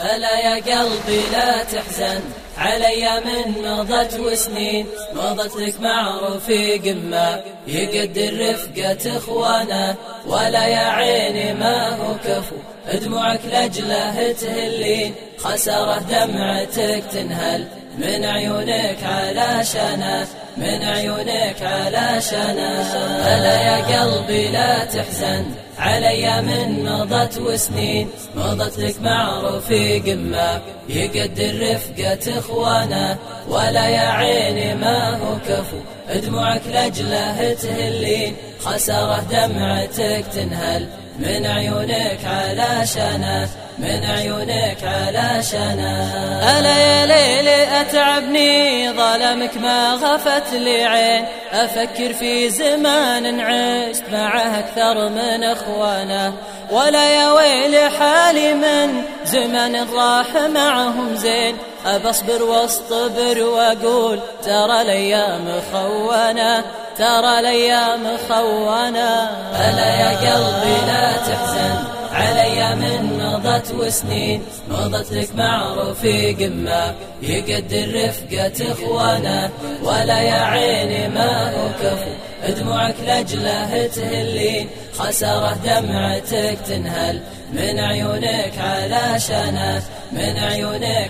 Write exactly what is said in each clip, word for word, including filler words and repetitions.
هلا يا قلبي لا تحزن علي من مضت وسنين، مضت لك مع رفيق ما يقدر رفقة اخوانه، ولا يا عيني ما هو كفو دموعك لجله تهلين، خسره دمعتك تنهل من عيونك علشانه، من عيونك علشانه. هلا يا قلبي لا تحزن علي من مضت وسنين، مضت لك مع رفيق ما يقدر رفقة اخوانه، ولا يا عيني ما هو كفو دموعك لجله تهلين، خسره دمعتك تنهل من عيونك علشانه، من عيونك علشانه. ألا يا ليلي أتعبني ظلمك ما غفت لي عين، أفكر في زمان عشت معه أكثر من أخوانه، ولا يا ويلي حالي من زمن راح معهم زين، أبصبر واصطبر وأقول ترى الأيام خونة، ترى الأيام خونة. ألا يا قلبي لا تحزن علي من مضت وسنين، مضت لك مع رفيق ما يقدر رفقة اخوانه، ولا يا عيني ما هو كفو دموعك لجله تهلين، خسره دمعتك تنهل من عيونك علشانه، من عيونك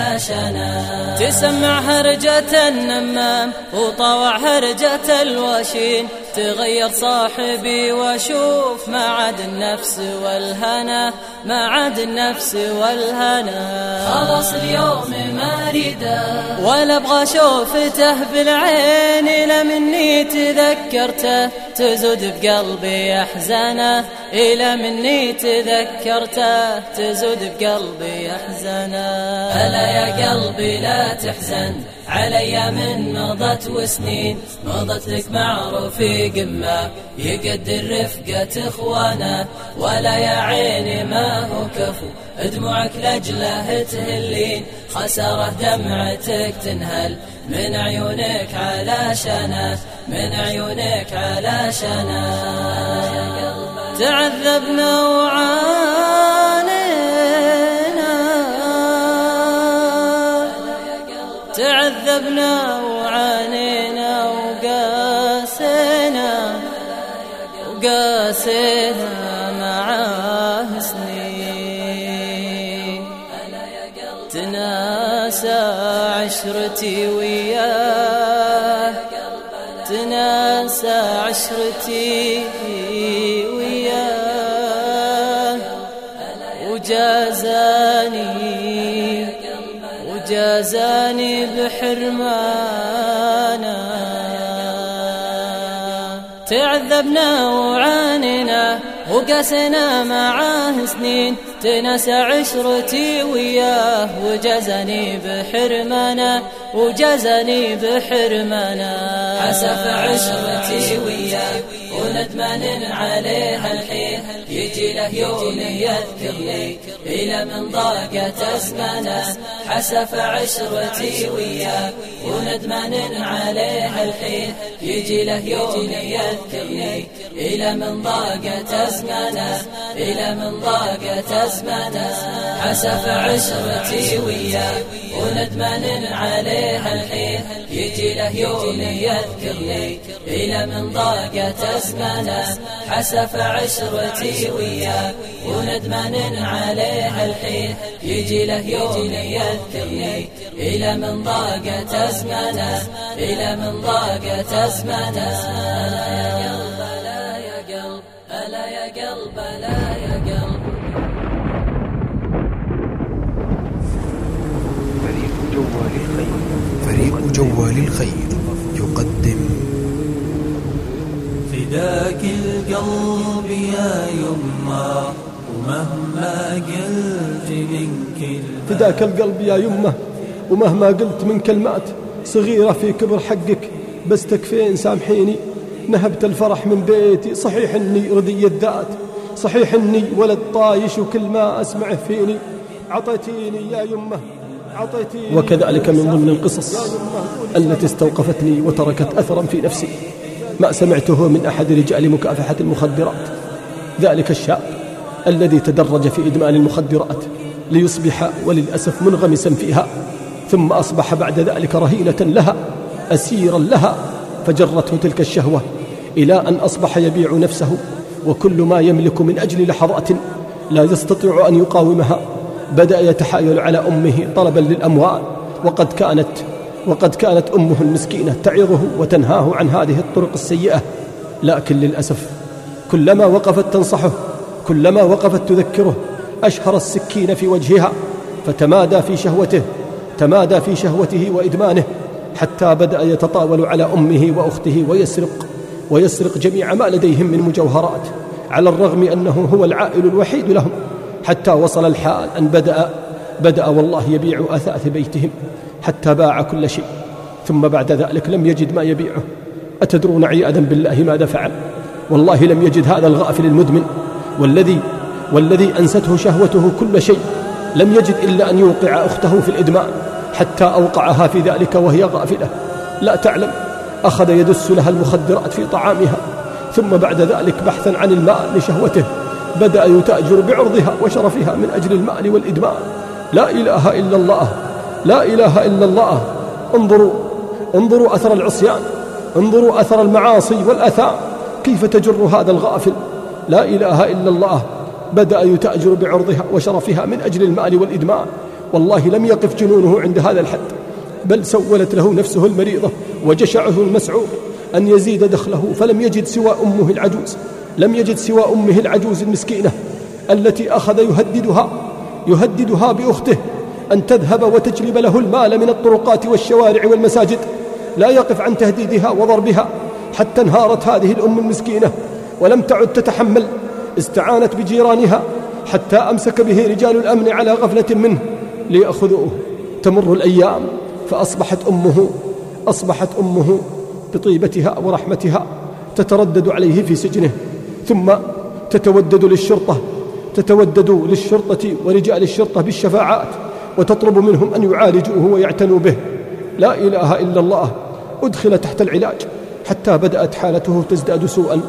علشانه. تسمع هرجة النمام وطوع هرجة الوشين، تغير صاحبي واشوف ما عاد النفس والهنا، ما عاد النفس والهنا. خلاص اليوم ما ريده ولا ابغى شوفته بالعين، الى مني تذكرته تزود بقلبي احزانه، الى مني تذكرته تزود بقلبي احزانه. هلا يا قلبي لا تحزن علي من مضت وسنين، مضت لك مع رفيق ما يقدر رفقة اخوانه، ولا يا عيني ما هو كفو دموعك لجله تهلين، خسره دمعتك تنهل من عيونك علشانه، من عيونك علشانه. تعذبنا وعانينا، تعذبنا وعانينا وقاسينا، وقاسينا معاه سنين، تناسى عشرتي وياه، تناسى عشرتي وياه، وجازاني وجازاني بحرمانا. تعذبنا وعانينا وقاسينا معاه سنين، تنسى عشرتي وياه، وجازني بحرمنا، وجازني بحرمنا. حسف عشرتي وياه وندمان عليها الحين، يجي له يوم يذكرني إلى من ضاقت أزمانه. حسف عشرتي وياه وندمان عليها الحين، يجي له يوم يذكرني إلى من ضاقت أزمانه، إلى من ضاقت أزمانه. حسف عشرتي وياه وندمان عليها الحين، يجي له يوم يذكرني إلى من ضاقت أزمانه. حسف عشرتي وياه وندمان عليها الحين، يجي له يوم يذكرني إلى من ضاقت أزمانه، إلى من ضاقت أزمانه. ألا يا قلب ألا يا قلب ألا يا قلب. فريق جوال الخير، فريق جوال الخير يقدم فداك القلب يا يمه، ومهما قلت من كلمة. فداك القلب يا يمه، ومهما قلت من كلمات صغيرة في كبر حقك، بس تكفين سامحيني. نهبت الفرح من بيتي، صحيح اني رضي الذات، صحيح اني ولد طايش وكل ما اسمعه فيني. عطيتيني يا يمه عطيتيني. وكذلك من ضمن القصص التي استوقفتني وتركت أثرا في نفسي ما سمعته من أحد رجال مكافحة المخدرات، ذلك الشاب الذي تدرج في إدمان المخدرات ليصبح وللأسف منغمسا فيها، ثم أصبح بعد ذلك رهينة لها، أسيرا لها، فجرته تلك الشهوة إلى أن أصبح يبيع نفسه وكل ما يملك من أجل لحظات لا يستطيع أن يقاومها. بدأ يتحايل على أمه طلبا للأموال، وقد كانت وقد كانت أمه المسكينة تعظه وتنهاه عن هذه الطرق السيئة، لكن للأسف كلما وقفت تنصحه، كلما وقفت تذكره، أشهر السكين في وجهها، فتمادى في شهوته تمادى في شهوته وإدمانه، حتى بدأ يتطاول على أمه وأخته ويسرق ويسرق جميع ما لديهم من مجوهرات، على الرغم أنه هو العائل الوحيد لهم، حتى وصل الحال أن بدأ بدأ والله يبيع أثاث بيتهم، حتى باع كل شيء، ثم بعد ذلك لم يجد ما يبيعه. أتدرون عياذا بالله ماذا فعل؟ والله لم يجد هذا الغافل المدمن والذي والذي أنسته شهوته كل شيء، لم يجد إلا أن يوقع أخته في الإدمان، حتى أوقعها في ذلك وهي غافلة لا تعلم. أخذ يدس لها المخدرات في طعامها، ثم بعد ذلك بحثا عن المال لشهوته بدأ يتاجر بعرضها وشرفها من أجل المال والإدمان. لا إله إلا الله، لا إله إلا الله. انظروا انظروا أثر العصيان، انظروا أثر المعاصي والأثام، كيف تجر هذا الغافل. لا إله إلا الله. بدأ يتاجر بعرضها وشرفها من أجل المال والإدمان. والله لم يقف جنونه عند هذا الحد، بل سولت له نفسه المريضة وجشعه المسعور أن يزيد دخله، فلم يجد سوى أمه العجوز، لم يجد سوى أمه العجوز المسكينة التي أخذ يهددها يهددها بأخته أن تذهب وتجلب له المال من الطرقات والشوارع والمساجد. لا يقف عن تهديدها وضربها، حتى انهارت هذه الأم المسكينة ولم تعد تتحمل. استعانت بجيرانها حتى أمسك به رجال الأمن على غفلة منه ليأخذوه. تمر الأيام فأصبحت أمه أصبحت أمه بطيبتها ورحمتها تتردد عليه في سجنه، ثم تتودد للشرطة تتودد للشرطة ورجال الشرطة بالشفاعات، وتطلب منهم أن يعالجوه ويعتنوا به. لا إله إلا الله. أدخل تحت العلاج حتى بدأت حالته تزداد سوءا،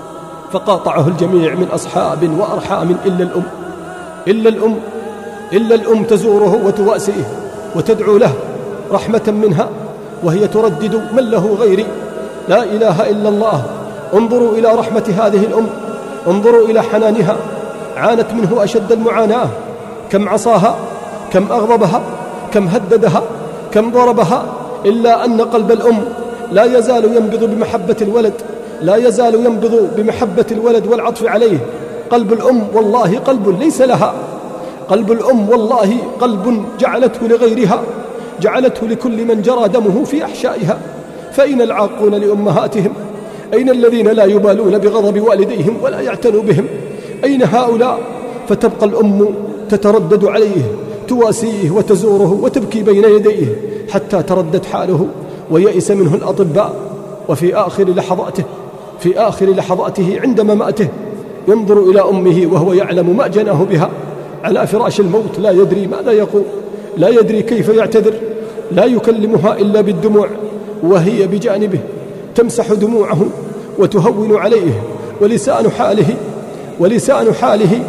فقاطعه الجميع من أصحاب وأرحام إلا الأم إلا الأم إلا الأم تزوره وتواسيه وتدعو له رحمة منها، وهي تردد من له غيري. لا إله إلا الله. انظروا إلى رحمة هذه الأم، انظروا إلى حنانها. عانت منه أشد المعاناة، كم عصاها، كم أغضبها، كم هددها، كم ضربها، إلا أن قلب الأم لا يزال ينبض بمحبة الولد، لا يزال ينبض بمحبة الولد والعطف عليه. قلب الأم والله قلب ليس لها، قلب الأم والله قلب جعلته لغيرها، جعلته لكل من جرى دمه في أحشائها. فأين العاقون لأمهاتهم؟ أين الذين لا يبالون بغضب والديهم ولا يعتنوا بهم؟ أين هؤلاء؟ فتبقى الأم تتردد عليه، تواسيه وتزوره وتبكي بين يديه، حتى تردت حاله ويئس منه الأطباء. وفي آخر لحظاته في آخر لحظاته عند مماته ينظر إلى أمه وهو يعلم ما جناه بها على فراش الموت، لا يدري ماذا يقول، لا يدري كيف يعتذر، لا يكلمها إلا بالدموع، وهي بجانبه تمسح دموعه وتهون عليه. ولسان حاله ولسان حاله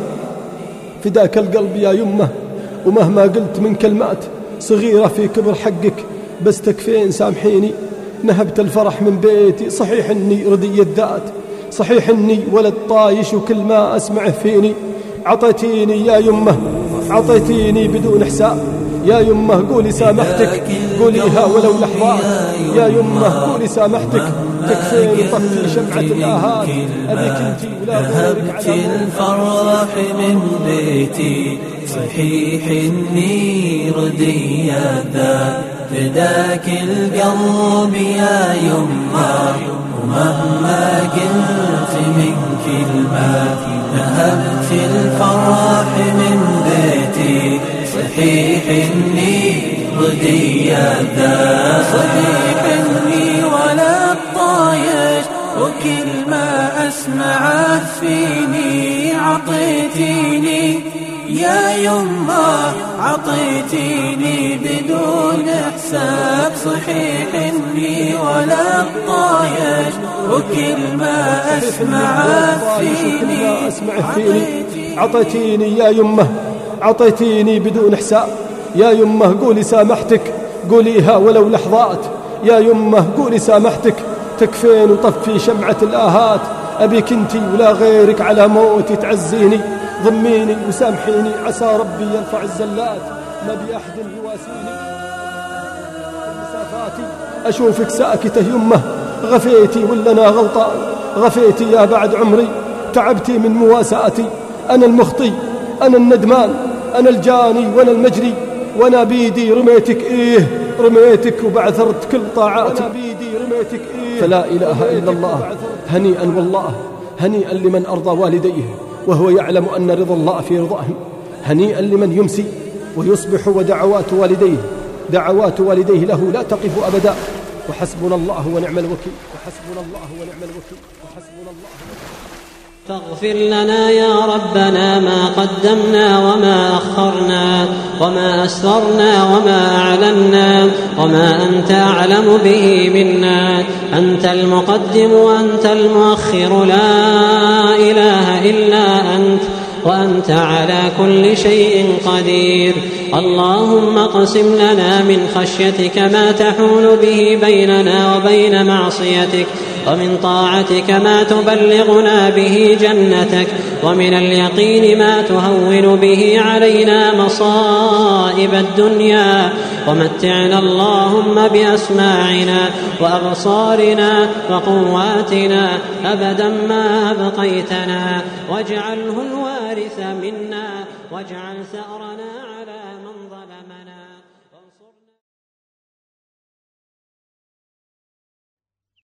فداك القلب يا يمه، ومهما قلت من كلمات صغيرة في كبر حقك بس تكفين سامحيني. نهبت الفرح من بيتي، صحيح إني ردي الذات، صحيح إني ولد طايش وكل ما أسمعه فيني. عطيتيني يا يمه، عطيتيني بدون حساب. يا يمه قولي سامحتك، قوليها ولو لحظات. يا يمه قولي سامحتك، تكفيني طفي شمعة الآهات. أبيك انتي ولا غيرك على الفرح من بيتي، صحيح إني ردي الذات. فداك القلب يا يمه، ومهما قلت من كلمات نهبت الفرح من بيتي. صحيح إني ردي الذات، صحيح إني ولا الطايش، وكل ما أسمعه فيني. عطيتيني يا يمه، عطيتيني بدون حساب. صحيح إني ولا الطايش، وكل ما أسمعه فيني. عطيتيني يا يمه، عطيتيني بدون حساب. يا يمه قولي سامحتك، قوليها ولو لحظات. يا يمه قولي سامحتك، تكفين وطفي شمعة الآهات. أبيك انتي ولا غيرك على موتي تعزيني، ضميني وسامحيني عسى ربي يرفع الزلات. ما بي أحد يواسيني مسافاتي، أشوفك ساكتة يمه، غفيتي ولا أنا غلطان؟ غفيتي يا بعد عمري، تعبتي من مواساتي. أنا المخطي، أنا الندمان، أنا الجاني وأنا المجري، وأنا بيدي رميتك إيه رميتك وبعثرت كل طاعاتي. بيدي رميتك إيه فلا إله إلا الله. هنيئا والله، هنيئا لمن أرضى والديه وهو يعلم أن رضا الله في رضاهم. هنيئا لمن يمسي ويصبح ودعوات والديه دعوات والديه له لا تقف أبدا. وحسبنا الله ونعم الوكيل، وحسبنا الله ونعم الوكيل، وحسبنا الله ونعم الوكيل. فاغفر لنا يا ربنا ما قدمنا وما أخرنا، وما أسررنا وما أعلنا، وما أنت أعلم به منا. أنت المقدم وأنت المؤخر، لا إله إلا أنت، وأنت على كل شيء قدير. اللهم اقسم لنا من خشيتك ما تحول به بيننا وبين معصيتك، ومن طاعتك ما تبلغنا به جنتك، ومن اليقين ما تهون به علينا مصائب الدنيا. ومتعنا اللهم بأسماعنا وأبصارنا وقواتنا أبدا ما أبقيتنا، واجعله الوارث منا، واجعل ثأرنا على